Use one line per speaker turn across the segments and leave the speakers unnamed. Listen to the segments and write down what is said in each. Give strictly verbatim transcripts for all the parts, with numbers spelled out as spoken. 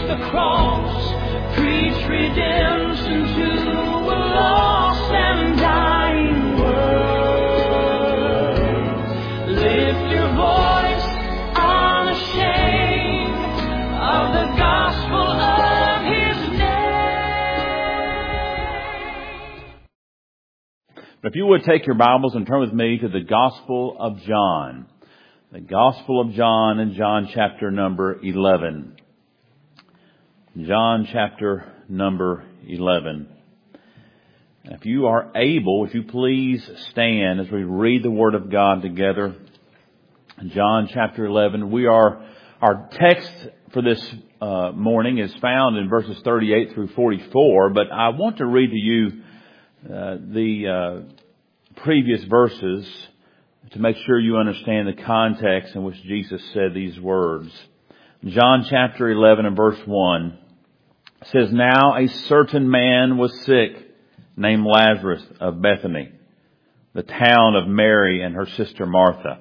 the cross, preach redemption to a lost and dying world. Lift your voice unashamed of the gospel of His name.
If you would take your Bibles and turn with me to the Gospel of John. The Gospel of John in John chapter number eleven. John chapter number eleven. If you are able, if you please stand as we read the Word of God together. John chapter eleven. We are, our text for this uh, morning is found in verses thirty-eight through forty-four, but I want to read to you uh, the uh, previous verses to make sure you understand the context in which Jesus said these words. John chapter eleven and verse one says, "Now a certain man was sick, named Lazarus of Bethany, the town of Mary and her sister Martha.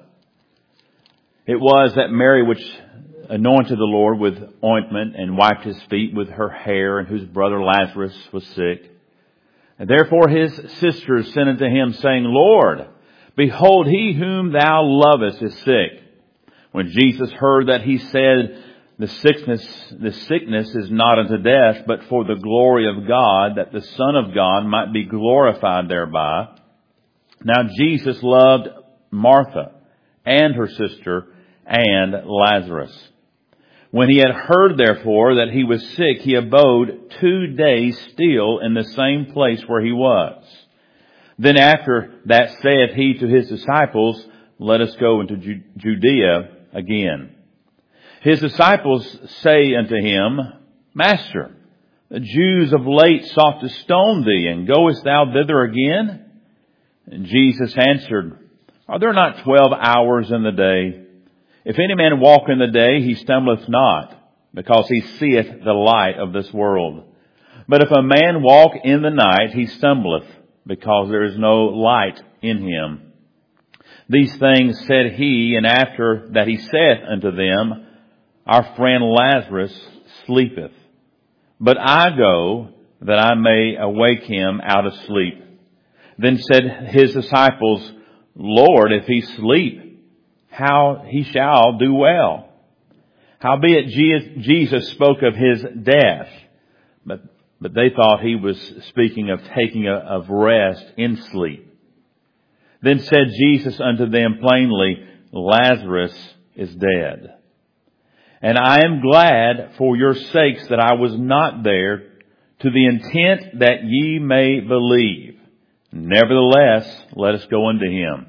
It was that Mary which anointed the Lord with ointment and wiped his feet with her hair, and whose brother Lazarus was sick. And therefore his sisters sent unto him, saying, Lord, behold, he whom thou lovest is sick. When Jesus heard that, he said, The sickness, the sickness is not unto death, but for the glory of God, that the Son of God might be glorified thereby. Now Jesus loved Martha and her sister and Lazarus. When he had heard, therefore, that he was sick, he abode two days still in the same place where he was. Then after that saith he to his disciples, Let us go into Judea again. His disciples say unto him, Master, the Jews of late sought to stone thee, and goest thou thither again? And Jesus answered, Are there not twelve hours in the day? If any man walk in the day, he stumbleth not, because he seeth the light of this world. But if a man walk in the night, he stumbleth, because there is no light in him. These things said he, and after that he saith unto them, Our friend Lazarus sleepeth, but I go that I may awake him out of sleep. Then said his disciples, Lord, if he sleep, how he shall do well. Howbeit Jesus spoke of his death, but but they thought he was speaking of taking a, of rest in sleep. Then said Jesus unto them plainly, Lazarus is dead. And I am glad for your sakes that I was not there, to the intent that ye may believe. Nevertheless, let us go unto him.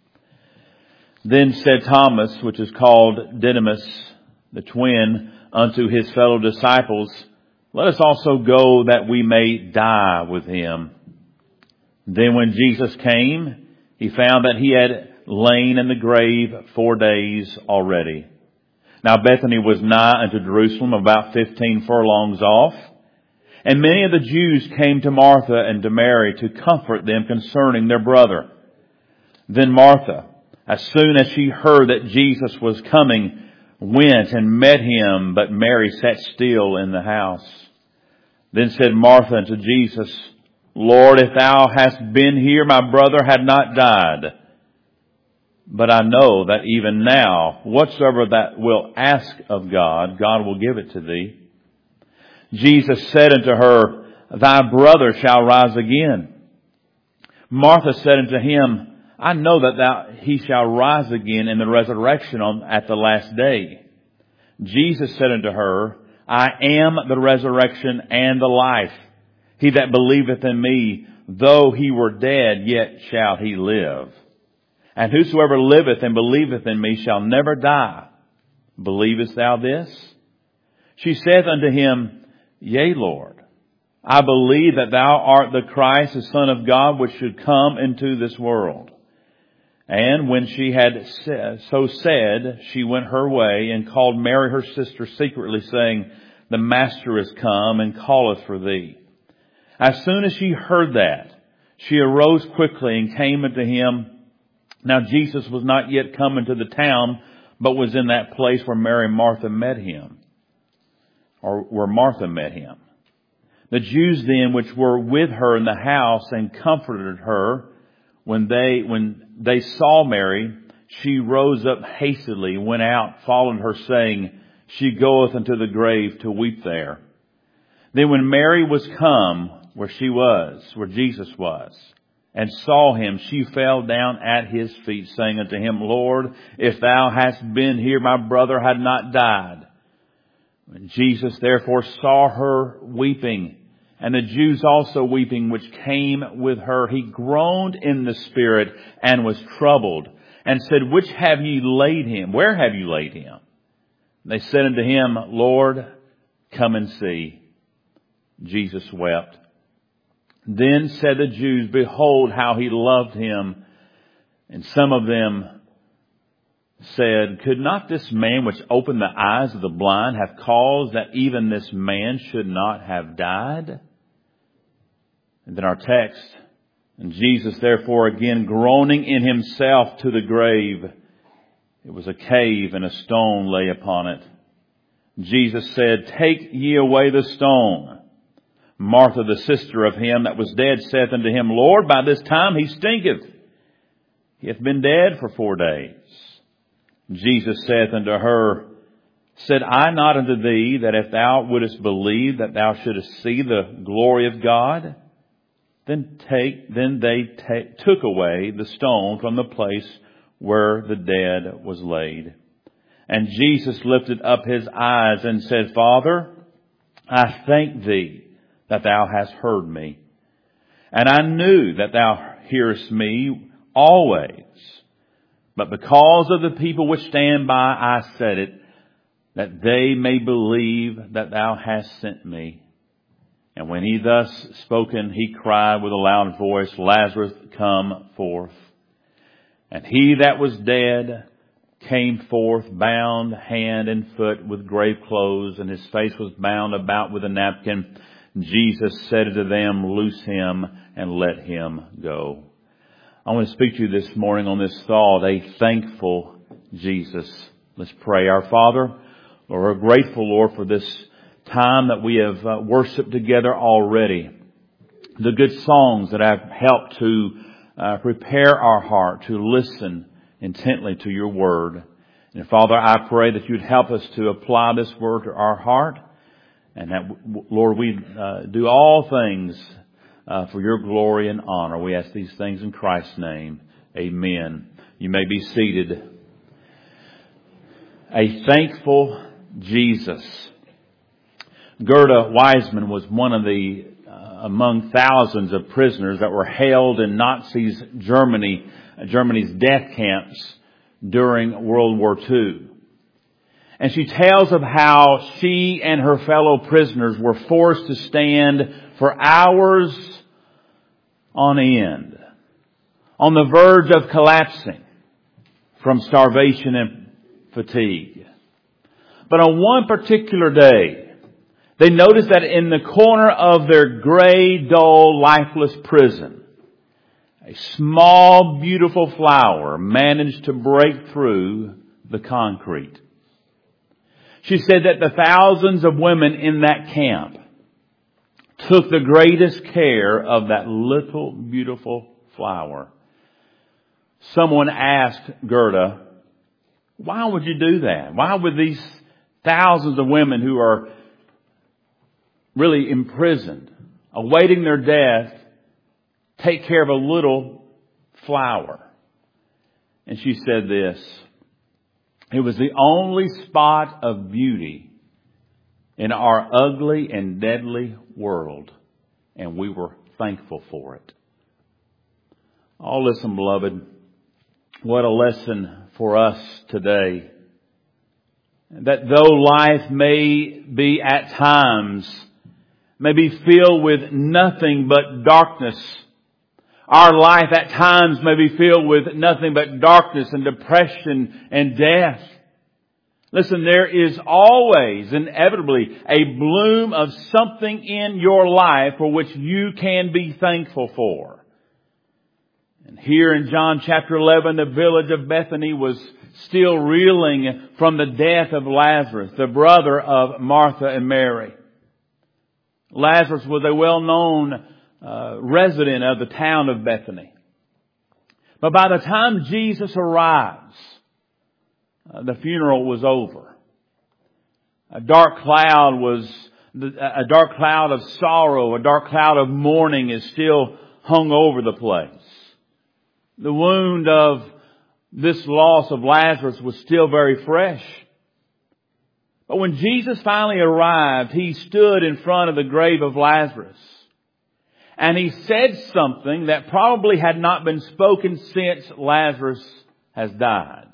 Then said Thomas, which is called Didymus, the twin, unto his fellow disciples, Let us also go that we may die with him. Then when Jesus came, he found that he had lain in the grave four days already. Now Bethany was nigh unto Jerusalem, about fifteen furlongs off. And many of the Jews came to Martha and to Mary to comfort them concerning their brother. Then Martha, as soon as she heard that Jesus was coming, went and met him, but Mary sat still in the house. Then said Martha unto Jesus, Lord, if thou hadst been here, my brother had not died. But I know that even now, whatsoever that wilt ask of God, God will give it to thee. Jesus said unto her, Thy brother shall rise again. Martha said unto him, I know that thou, he shall rise again in the resurrection on, at the last day. Jesus said unto her, I am the resurrection and the life. He that believeth in me, though he were dead, yet shall he live. And whosoever liveth and believeth in me shall never die. Believest thou this? She saith unto him, Yea, Lord, I believe that thou art the Christ, the Son of God, which should come into this world. And when she had so said, she went her way and called Mary her sister secretly, saying, The Master is come and calleth for thee. As soon as she heard that, she arose quickly and came unto him. Now Jesus was not yet come into the town, but was in that place where Mary and Martha met him. or where Martha met him. The Jews then which were with her in the house and comforted her, when they, when they saw Mary, she rose up hastily, went out, followed her, saying, She goeth unto the grave to weep there. Then when Mary was come where she was, where Jesus was, and saw him, she fell down at his feet, saying unto him, Lord, if thou hadst been here, my brother had not died. When Jesus therefore saw her weeping, and the Jews also weeping, which came with her, he groaned in the spirit and was troubled, and said, Which have ye laid him? Where have you laid him? And they said unto him, Lord, come and see. Jesus wept. Then said the Jews, Behold how he loved him. And some of them said, Could not this man which opened the eyes of the blind have caused that even this man should not have died? And then our text, and Jesus therefore again groaning in himself to the grave. It was a cave, and a stone lay upon it. Jesus said, Take ye away the stone. Martha, the sister of him that was dead, saith unto him, Lord, by this time he stinketh. He hath been dead for four days. Jesus saith unto her, Said I not unto thee that if thou wouldest believe that thou shouldest see the glory of God? Then take, then they take, took away the stone from the place where the dead was laid. And Jesus lifted up his eyes and said, Father, I thank thee that thou hast heard me. And I knew that thou hearest me always. But because of the people which stand by, I said it, that they may believe that thou hast sent me. And when he thus spoken, he cried with a loud voice, Lazarus, come forth. And he that was dead came forth, bound hand and foot with grave clothes, and his face was bound about with a napkin. Jesus said unto them, Loose him and let him go. I want to speak to you this morning on this thought, a thankful Jesus. Let's pray. Our Father, Lord, we're grateful, Lord, for this time that we have uh, worshiped together already. The good songs that have helped to uh, prepare our heart to listen intently to your word. And Father, I pray that you'd help us to apply this word to our heart. And that, Lord, we uh, do all things uh, for your glory and honor. We ask these things in Christ's name. Amen. You may be seated. A thankful Jesus. Gerda Weissman was one of the, uh, among thousands of prisoners that were held in Nazi's Germany, uh, Germany's death camps during World War Two. And she tells of how she and her fellow prisoners were forced to stand for hours on end, on the verge of collapsing from starvation and fatigue. But on one particular day, they noticed that in the corner of their gray, dull, lifeless prison, a small, beautiful flower managed to break through the concrete. She said that the thousands of women in that camp took the greatest care of that little, beautiful flower. Someone asked Gerda, why would you do that? Why would these thousands of women who are really imprisoned, awaiting their death, take care of a little flower? And she said this, it was the only spot of beauty in our ugly and deadly world, and we were thankful for it. Oh, listen, beloved, what a lesson for us today. That though life may be at times, may be filled with nothing but darkness, our life at times may be filled with nothing but darkness and depression and death. Listen, there is always, inevitably, a bloom of something in your life for which you can be thankful for. And here in John chapter eleven, the village of Bethany was still reeling from the death of Lazarus, the brother of Martha and Mary. Lazarus was a well-known uh, resident of the town of Bethany. But by the time Jesus arrives, uh, the funeral was over. A dark cloud was, a dark cloud of sorrow, a dark cloud of mourning is still hung over the place. The wound of this loss of Lazarus was still very fresh. But when Jesus finally arrived, He stood in front of the grave of Lazarus. And He said something that probably had not been spoken since Lazarus has died.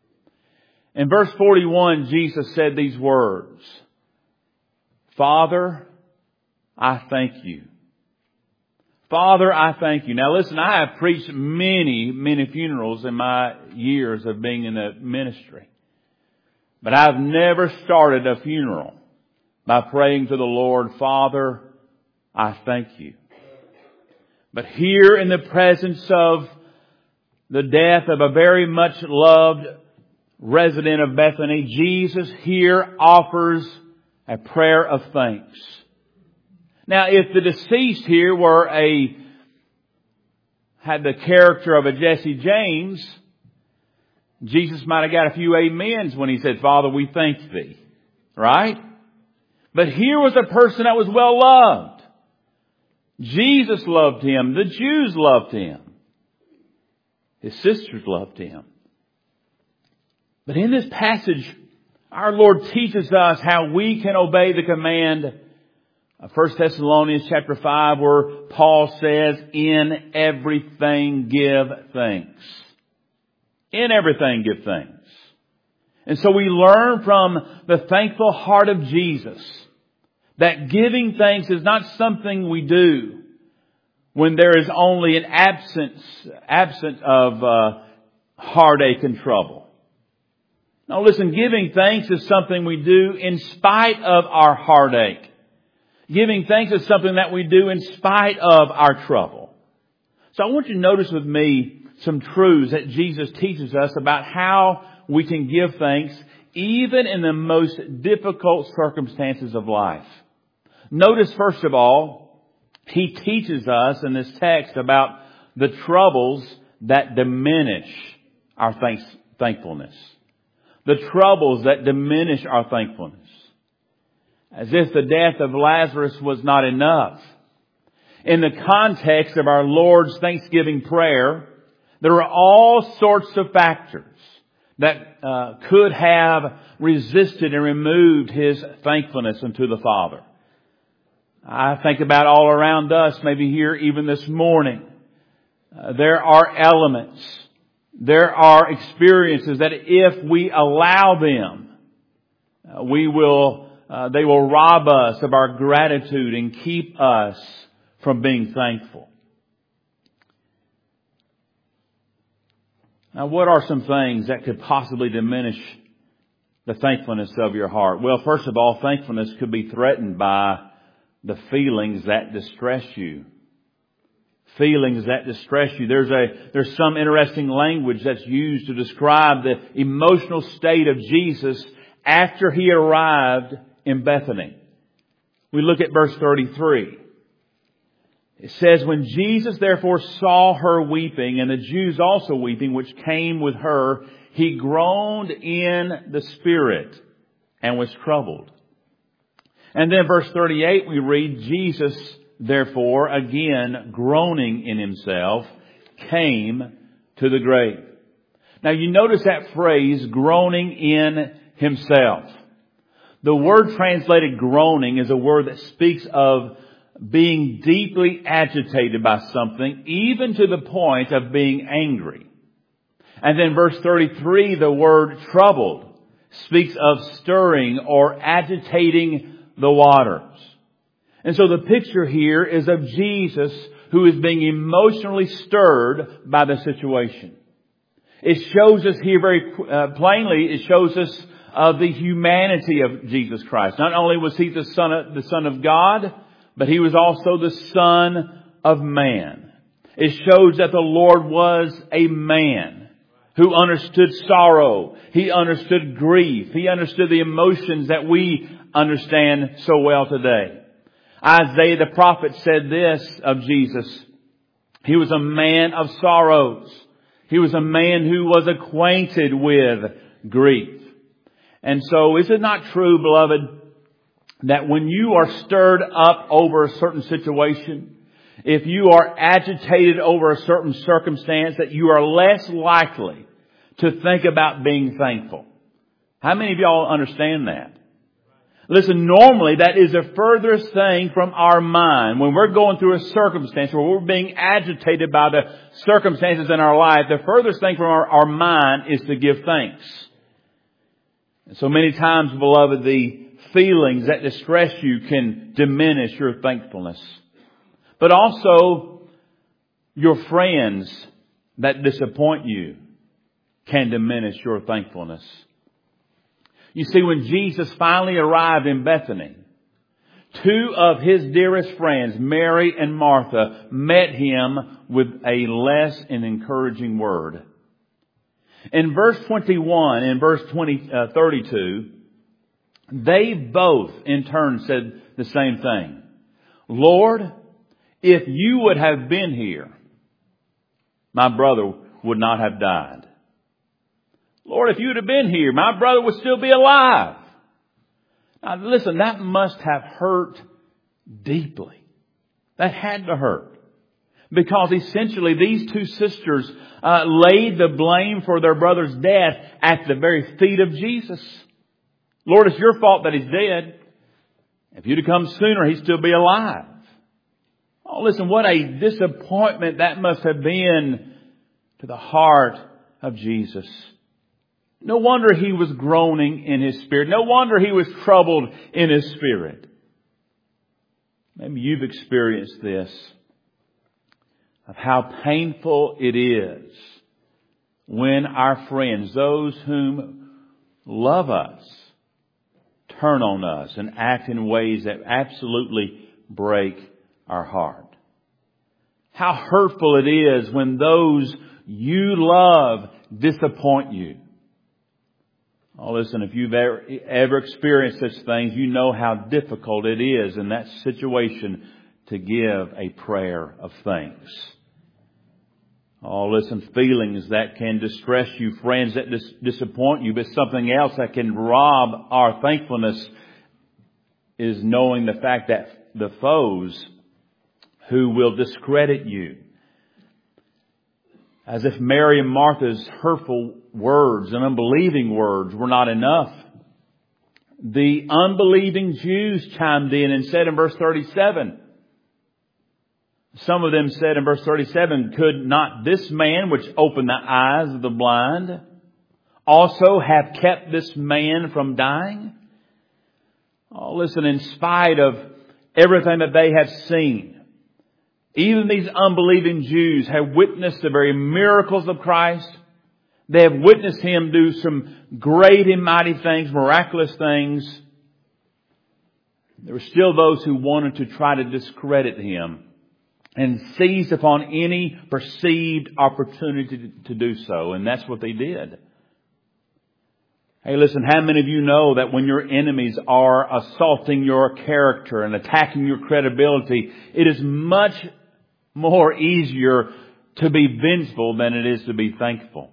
In verse forty-one, Jesus said these words, "Father, I thank You. Father, I thank You." Now listen, I have preached many, many funerals in my years of being in the ministry. But I've never started a funeral by praying to the Lord, "Father, I thank You." But here in the presence of the death of a very much loved resident of Bethany, Jesus here offers a prayer of thanks. Now, if the deceased here were a, had the character of a Jesse James, Jesus might have got a few amens when He said, "Father, we thank Thee." Right? But here was a person that was well loved. Jesus loved him. The Jews loved him. His sisters loved him. But in this passage, our Lord teaches us how we can obey the command of First Thessalonians chapter five, where Paul says, "In everything give thanks." In everything give thanks. And so we learn from the thankful heart of Jesus that giving thanks is not something we do when there is only an absence, absence of uh, heartache and trouble. Now listen, giving thanks is something we do in spite of our heartache. Giving thanks is something that we do in spite of our trouble. So I want you to notice with me some truths that Jesus teaches us about how we can give thanks even in the most difficult circumstances of life. Notice, first of all, He teaches us in this text about the troubles that diminish our thanks, thankfulness. The troubles that diminish our thankfulness. As if the death of Lazarus was not enough. In the context of our Lord's Thanksgiving prayer, there are all sorts of factors that uh, could have resisted and removed His thankfulness unto the Father. I think about all around us, maybe here even this morning. Uh, there are elements, there are experiences that if we allow them, uh, we will, uh, they will rob us of our gratitude and keep us from being thankful. Now, what are some things that could possibly diminish the thankfulness of your heart? Well, first of all, thankfulness could be threatened by the feelings that distress you. Feelings that distress you. There's a, there's some interesting language that's used to describe the emotional state of Jesus after He arrived in Bethany. We look at verse thirty-three. It says, "When Jesus therefore saw her weeping, and the Jews also weeping, which came with her, He groaned in the spirit and was troubled." And then verse thirty-eight we read, "Jesus therefore, again groaning in Himself, came to the grave." Now you notice that phrase, groaning in Himself. The word translated groaning is a word that speaks of being deeply agitated by something, even to the point of being angry. And then verse thirty-three, the word troubled, speaks of stirring or agitating the waters. And so the picture here is of Jesus who is being emotionally stirred by the situation. It shows us here very uh, plainly, it shows us uh, the humanity of Jesus Christ. Not only was He the Son of, the Son of God, but He was also the Son of Man. It shows that the Lord was a man who understood sorrow. He understood grief. He understood the emotions that we understand so well today. Isaiah the prophet said this of Jesus. He was a man of sorrows. He was a man who was acquainted with grief. And so is it not true, beloved, that when you are stirred up over a certain situation, if you are agitated over a certain circumstance, that you are less likely to think about being thankful? How many of y'all understand that? Listen, normally that is the furthest thing from our mind. When we're going through a circumstance where we're being agitated by the circumstances in our life, the furthest thing from our, our mind is to give thanks. And so many times, beloved, the feelings that distress you can diminish your thankfulness. But also, your friends that disappoint you can diminish your thankfulness. You see, when Jesus finally arrived in Bethany, two of His dearest friends, Mary and Martha, met Him with a less and encouraging word. In verse twenty-one, in verse twenty, uh, thirty-two, they both in turn said the same thing. Lord, if you would have been here, my brother would not have died. Lord, if you would have been here, my brother would still be alive. Now listen, that must have hurt deeply. That had to hurt. Because essentially these two sisters uh, laid the blame for their brother's death at the very feet of Jesus. Lord, it's your fault that he's dead. If you'd have come sooner, he'd still be alive. Oh, listen, what a disappointment that must have been to the heart of Jesus. No wonder he was groaning in his spirit. No wonder he was troubled in his spirit. Maybe you've experienced this, of how painful it is when our friends, those whom love us, turn on us and act in ways that absolutely break our heart. How hurtful it is when those you love disappoint you. Oh, listen, if you've ever, ever experienced such things, you know how difficult it is in that situation to give a prayer of thanks. Oh, listen, feelings that can distress you, friends that dis- disappoint you, but something else that can rob our thankfulness is knowing the fact that the foes who will discredit you. As if Mary and Martha's hurtful words and unbelieving words were not enough. The unbelieving Jews chimed in and said in verse thirty-seven, some of them said in verse thirty-seven, could not this man which opened the eyes of the blind also have kept this man from dying? Oh, listen, in spite of everything that they have seen, even these unbelieving Jews have witnessed the very miracles of Christ. They have witnessed Him do some great and mighty things, miraculous things. There were still those who wanted to try to discredit Him and seized upon any perceived opportunity to do so. And that's what they did. Hey, listen, how many of you know that when your enemies are assaulting your character and attacking your credibility, it is much more easier to be vengeful than it is to be thankful?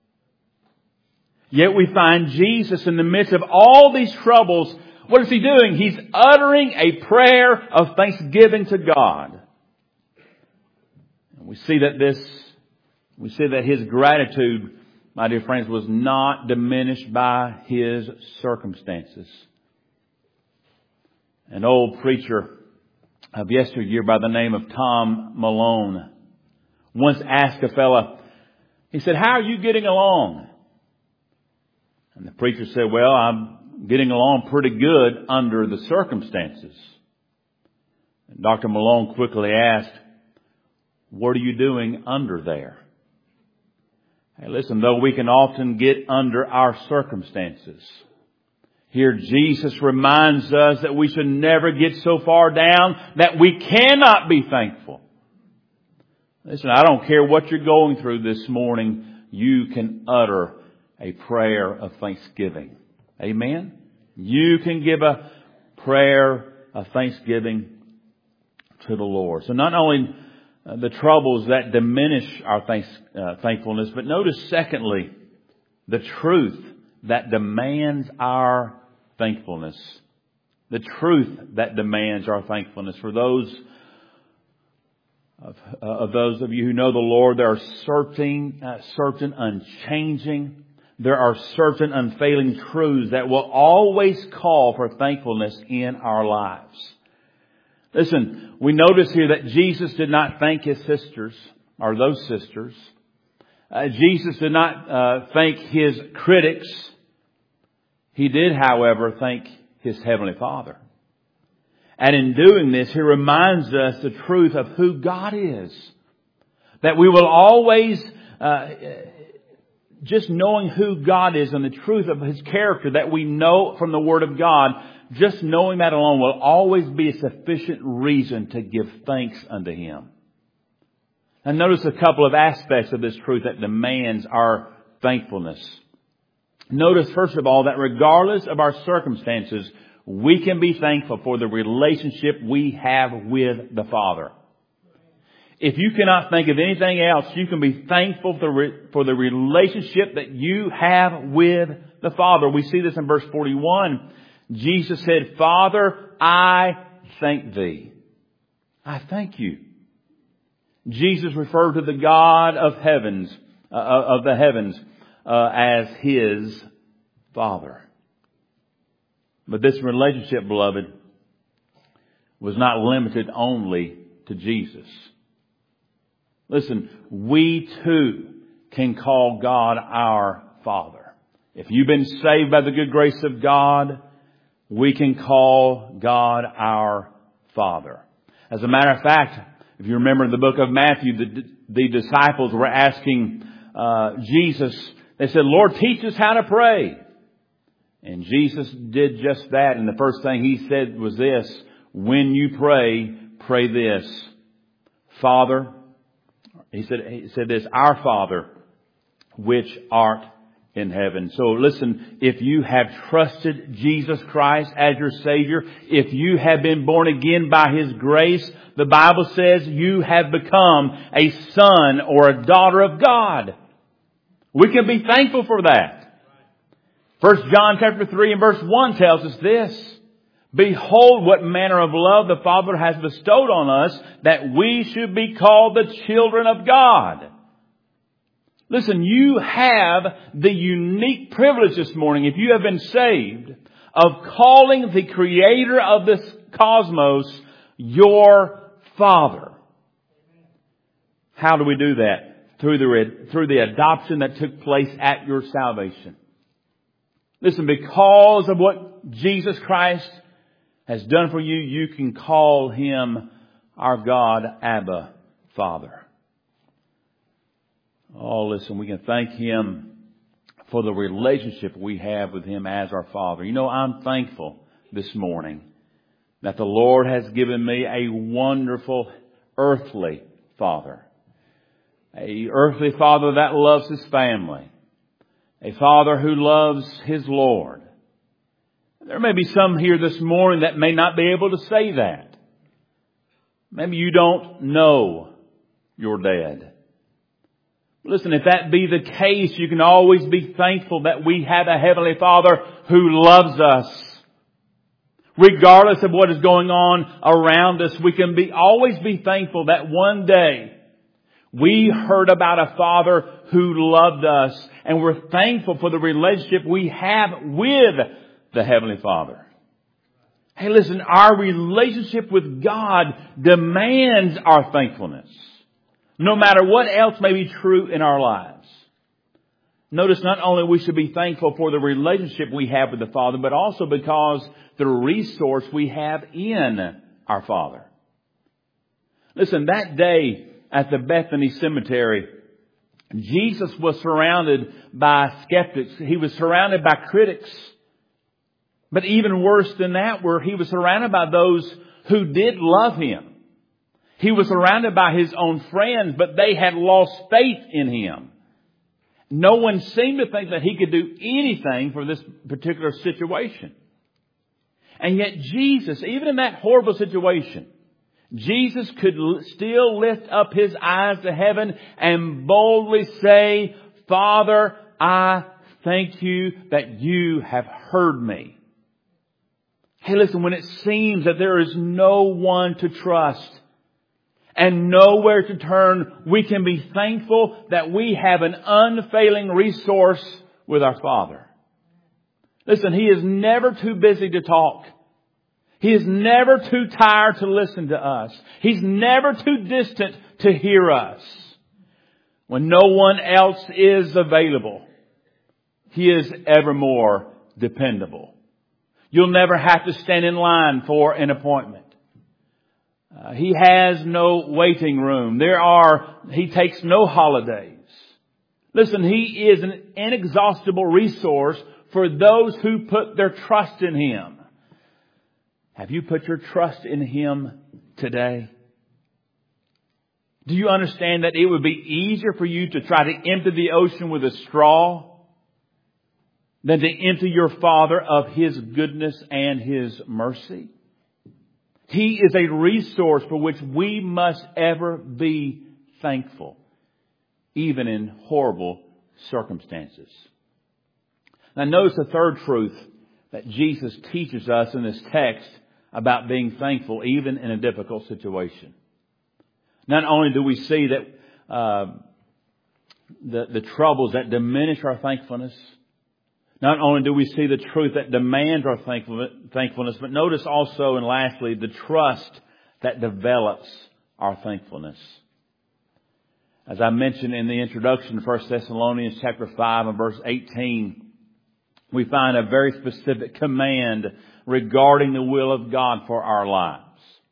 Yet we find Jesus in the midst of all these troubles. What is He doing? He's uttering a prayer of thanksgiving to God. And we see that this, we see that His gratitude, my dear friends, was not diminished by His circumstances. An old preacher of yesteryear by the name of Tom Malone once asked a fella, he said, "How are you getting along?" And the preacher said, "Well, I'm getting along pretty good under the circumstances." And Doctor Malone quickly asked, "What are you doing under there?" Hey, listen, though we can often get under our circumstances, here Jesus reminds us that we should never get so far down that we cannot be thankful. Listen, I don't care what you're going through this morning, you can utter a prayer of thanksgiving. Amen? You can give a prayer of thanksgiving to the Lord. So not only uh, the troubles that diminish our thanks, uh, thankfulness, but notice secondly, the truth that demands our thankfulness. The truth that demands our thankfulness. For those of, uh, of those of you who know the Lord, there are certain, uh, certain unchanging, there are certain unfailing truths that will always call for thankfulness in our lives. Listen, we notice here that Jesus did not thank His sisters, or those sisters. Uh, Jesus did not uh, thank His critics. He did, however, thank His Heavenly Father. And in doing this, He reminds us the truth of who God is. That we will always, uh, just knowing who God is and the truth of His character that we know from the Word of God, just knowing that alone will always be a sufficient reason to give thanks unto Him. And notice a couple of aspects of this truth that demands our thankfulness. Notice, first of all, that regardless of our circumstances, we can be thankful for the relationship we have with the Father. If you cannot think of anything else, you can be thankful for the relationship that you have with the Father. We see this in verse forty-one. Jesus said, Father, I thank Thee. I thank You. Jesus referred to the God of heavens, uh, of the heavens, uh, as His Father. But this relationship, beloved, was not limited only to Jesus. Listen, we too can call God our Father. If you've been saved by the good grace of God, we can call God our Father. As a matter of fact, if you remember in the book of Matthew, the, the disciples were asking uh, Jesus, they said, Lord, teach us how to pray. And Jesus did just that. And the first thing He said was this: when you pray, pray this. Father, He said, he said this, our Father, which art in heaven. So listen, if you have trusted Jesus Christ as your Savior, if you have been born again by His grace, the Bible says you have become a son or a daughter of God. We can be thankful for that. First John chapter three and verse one tells us this: behold, what manner of love the Father has bestowed on us, that we should be called the children of God. Listen, you have the unique privilege this morning, if you have been saved, of calling the Creator of this cosmos your Father. How do we do that? Through the, through the adoption that took place at your salvation. Listen, because of what Jesus Christ has done for you, you can call Him our God, Abba, Father. Oh, listen, we can thank Him for the relationship we have with Him as our Father. You know, I'm thankful this morning that the Lord has given me a wonderful earthly Father. A earthly Father that loves His family. A Father who loves His Lord. There may be some here this morning that may not be able to say that. Maybe you don't know your dad. Listen, if that be the case, you can always be thankful that we have a Heavenly Father who loves us. Regardless of what is going on around us, we can be always be thankful that one day we heard about a Father who loved us, and we're thankful for the relationship we have with the Heavenly Father. Hey, listen, our relationship with God demands our thankfulness, no matter what else may be true in our lives. Notice not only we should be thankful for the relationship we have with the Father, but also because the resource we have in our Father. Listen, that day at the Bethany Cemetery, Jesus was surrounded by skeptics. He was surrounded by critics. But even worse than that, where He was surrounded by those who did love Him. He was surrounded by his own friends, but they had lost faith in him. No one seemed to think that he could do anything for this particular situation. And yet Jesus, even in that horrible situation, Jesus could still lift up his eyes to heaven and boldly say, Father, I thank you that you have heard me. Hey, listen, when it seems that there is no one to trust and nowhere to turn, we can be thankful that we have an unfailing resource with our Father. Listen, He is never too busy to talk. He is never too tired to listen to us. He's never too distant to hear us. When no one else is available, He is evermore dependable. You'll never have to stand in line for an appointment. Uh, he has no waiting room. There are, He takes no holidays. Listen, He is an inexhaustible resource for those who put their trust in Him. Have you put your trust in Him today? Do you understand that it would be easier for you to try to empty the ocean with a straw than to empty your Father of His goodness and His mercy? He is a resource for which we must ever be thankful, even in horrible circumstances. Now notice the third truth that Jesus teaches us in this text about being thankful even in a difficult situation. Not only do we see that uh, the, the troubles that diminish our thankfulness, not only do we see the truth that demands our thankfulness, but notice also, and lastly, the trust that develops our thankfulness. As I mentioned in the introduction to First Thessalonians chapter five and verse eighteen, we find a very specific command regarding the will of God for our lives.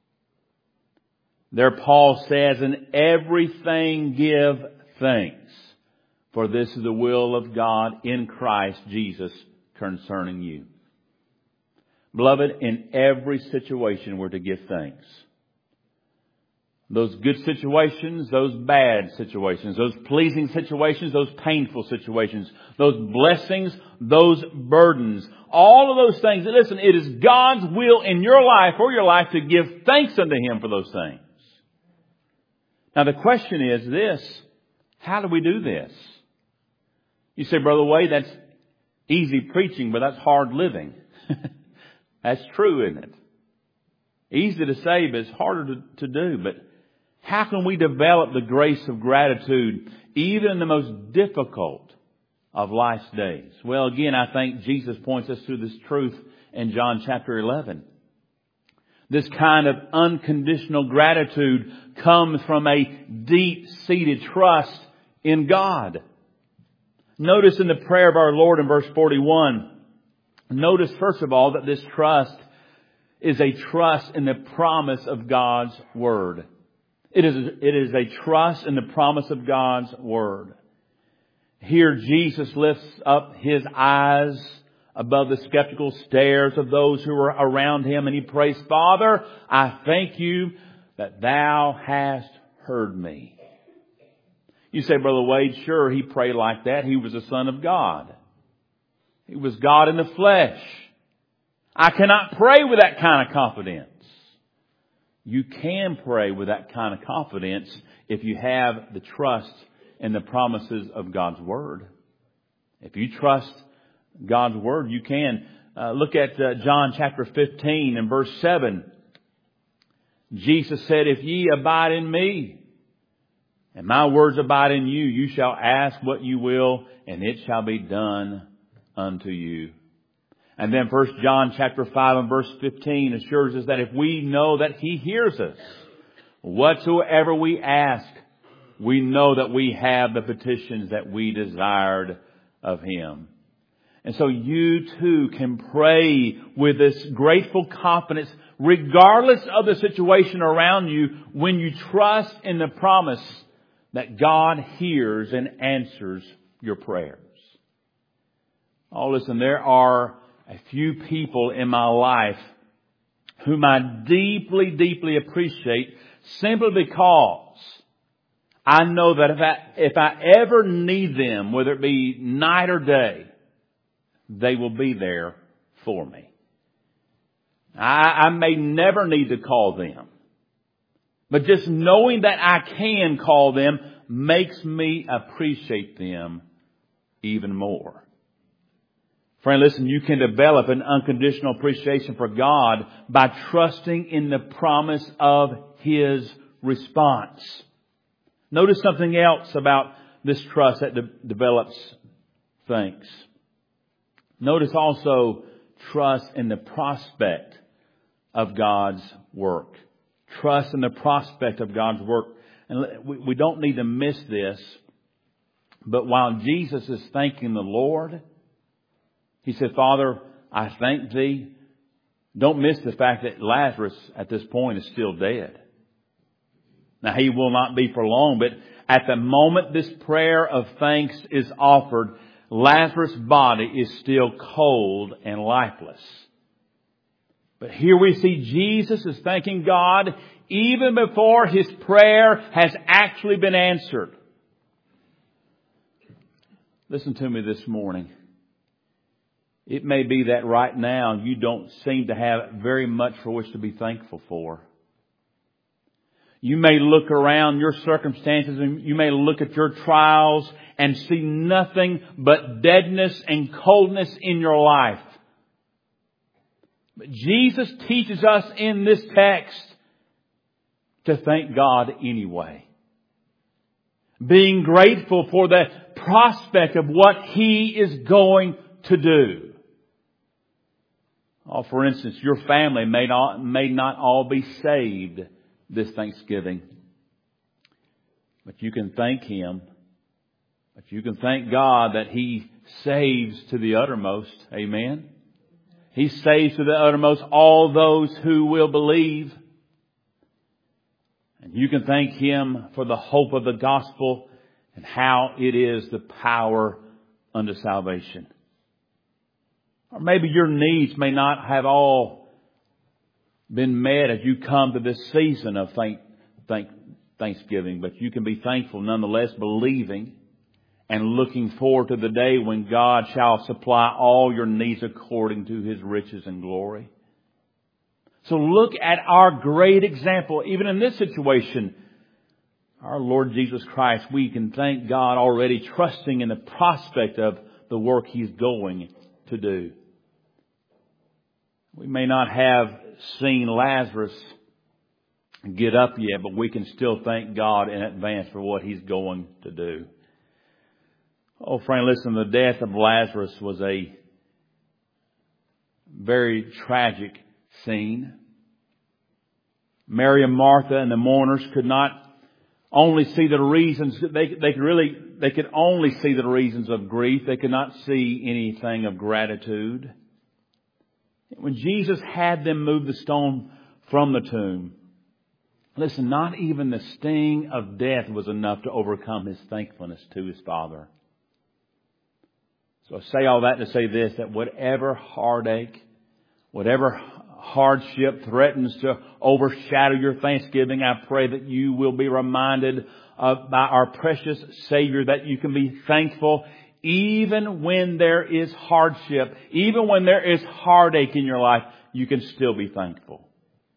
There Paul says, "In everything give thanks, for this is the will of God in Christ Jesus concerning you." Beloved, in every situation we're to give thanks. Those good situations, those bad situations, those pleasing situations, those painful situations, those blessings, those burdens, all of those things. Listen, it is God's will in your life, for your life, to give thanks unto Him for those things. Now the question is this: how do we do this? You say, Brother Wade, that's easy preaching, but that's hard living. That's true, isn't it? Easy to say, but it's harder to, to do. But how can we develop the grace of gratitude even in the most difficult of life's days? Well, again, I think Jesus points us to this truth in John chapter eleven. This kind of unconditional gratitude comes from a deep-seated trust in God. Notice in the prayer of our Lord in verse forty-one, notice first of all that this trust is a trust in the promise of God's Word. It is, it is a trust in the promise of God's Word. Here Jesus lifts up His eyes above the skeptical stares of those who are around Him, and He prays, "Father, I thank you that Thou hast heard me." You say, Brother Wade, sure, He prayed like that. He was the Son of God. He was God in the flesh. I cannot pray with that kind of confidence. You can pray with that kind of confidence if you have the trust in the promises of God's Word. If you trust God's Word, you can. Uh, look at uh, John chapter fifteen and verse seven. Jesus said, "If ye abide in me, and my words abide in you, you shall ask what you will, and it shall be done unto you." And then First John chapter five and verse fifteen assures us that if we know that He hears us, whatsoever we ask, we know that we have the petitions that we desired of Him. And so you too can pray with this grateful confidence, regardless of the situation around you, when you trust in the promise that God hears and answers your prayers. Oh, listen, there are a few people in my life whom I deeply, deeply appreciate simply because I know that if I, if I ever need them, whether it be night or day, they will be there for me. I, I may never need to call them, but just knowing that I can call them makes me appreciate them even more. Friend, listen, you can develop an unconditional appreciation for God by trusting in the promise of His response. Notice something else about this trust that de- develops thanks. Notice also trust in the prospect of God's work. Trust in the prospect of God's work. And we, we don't need to miss this, but while Jesus is thanking the Lord, He said, Father, I thank Thee. Don't miss the fact that Lazarus at this point is still dead. Now, he will not be for long, but at the moment this prayer of thanks is offered, Lazarus' body is still cold and lifeless. But here we see Jesus is thanking God even before his prayer has actually been answered. Listen to me this morning. It may be that right now you don't seem to have very much for which to be thankful for. You may look around your circumstances and you may look at your trials and see nothing but deadness and coldness in your life. But Jesus teaches us in this text to thank God anyway. Being grateful for the prospect of what He is going to do. Oh, for instance, your family may not, may not all be saved this Thanksgiving. But you can thank Him. But you can thank God that He saves to the uttermost. Amen. He saves to the uttermost all those who will believe. And you can thank Him for the hope of the gospel and how it is the power unto salvation. Or maybe your needs may not have all been met as you come to this season of thank, thank, Thanksgiving, but you can be thankful nonetheless, believing and looking forward to the day when God shall supply all your needs according to His riches and glory. So look at our great example. Even in this situation, our Lord Jesus Christ, we can thank God already, trusting in the prospect of the work He's going to do. We may not have seen Lazarus get up yet, but we can still thank God in advance for what He's going to do. Oh, friend, listen, the death of Lazarus was a very tragic scene. Mary and Martha and the mourners could not only see the reasons, they, they could really, they could only see the reasons of grief. They could not see anything of gratitude. When Jesus had them move the stone from the tomb, listen, not even the sting of death was enough to overcome His thankfulness to His Father. So I say all that to say this, that whatever heartache, whatever hardship threatens to overshadow your Thanksgiving, I pray that you will be reminded of, by our precious Savior, that you can be thankful even when there is hardship, even when there is heartache in your life, you can still be thankful.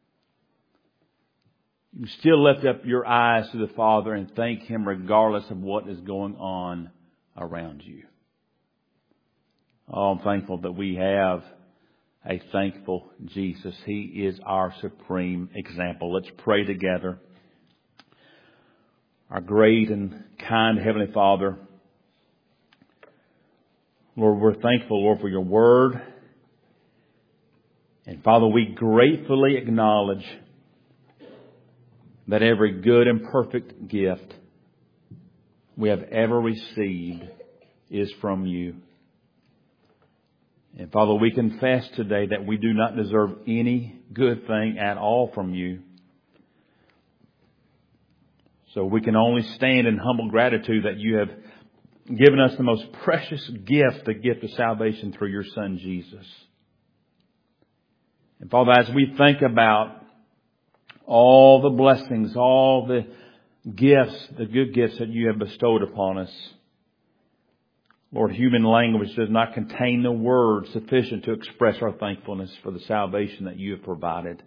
You can still lift up your eyes to the Father and thank Him regardless of what is going on around you. Oh, I'm thankful that we have a thankful Jesus. He is our supreme example. Let's pray together. Our great and kind Heavenly Father, Lord, we're thankful, Lord, for your word. And Father, we gratefully acknowledge that every good and perfect gift we have ever received is from you. And Father, we confess today that we do not deserve any good thing at all from you. So we can only stand in humble gratitude that you have given us the most precious gift, the gift of salvation through your Son, Jesus. And Father, as we think about all the blessings, all the gifts, the good gifts that you have bestowed upon us. Lord, human language does not contain the words sufficient to express our thankfulness for the salvation that you have provided.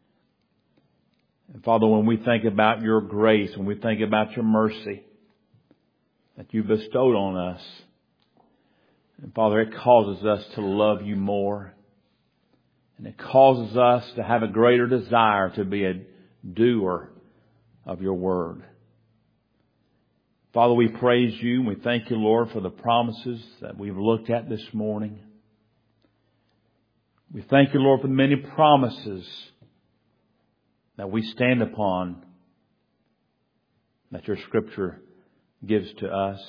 And Father, when we think about your grace, when we think about your mercy that you bestowed on us, and Father, it causes us to love you more. And it causes us to have a greater desire to be a doer of your word. Father, we praise you and we thank you, Lord, for the promises that we've looked at this morning. We thank you, Lord, for the many promises that we stand upon that your Scripture gives to us.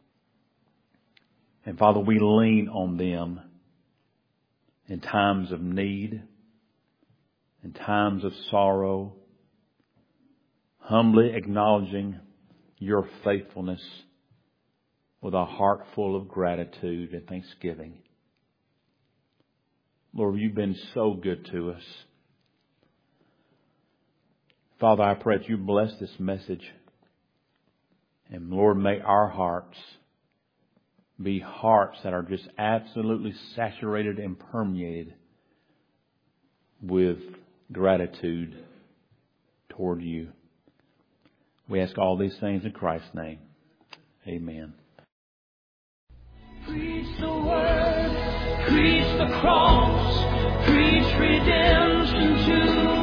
And Father, we lean on them in times of need, in times of sorrow, humbly acknowledging your faithfulness with a heart full of gratitude and thanksgiving. Lord, you've been so good to us. Father, I pray that you bless this message. And Lord, may our hearts be hearts that are just absolutely saturated and permeated with gratitude toward you. We ask all these things in Christ's name. Amen.
Preach the word, preach the cross, preach redemption to